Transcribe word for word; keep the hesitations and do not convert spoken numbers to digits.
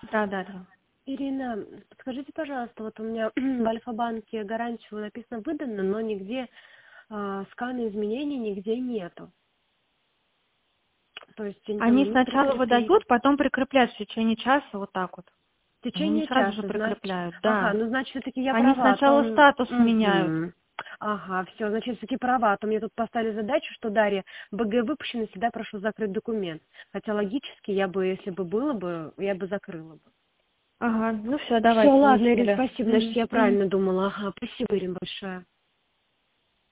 Да, да, да. Ирина, подскажите, пожалуйста, вот у меня в Альфа-банке гарантию написано выдано, но нигде а, скана изменений нигде нету. То есть они Они там не сначала прикрепили. выдают, потом прикрепляют в течение часа, вот так вот. В Они не течение сразу же часа, значит. прикрепляют, Ага, да. ну значит, все-таки я Они права, а то сначала он... статус меняют. Мгм. Ага, все, значит, все-таки права. А то мне тут поставили задачу, что Дарья, БГ выпущена, всегда прошу закрыть документ. Хотя логически я бы, если бы было бы, я бы закрыла бы. Ага, ну все, Все, давайте, не ладно, Ирина, сели. спасибо. Значит, Мгм, я мгм. правильно думала. Ага, спасибо, Ирина, большое.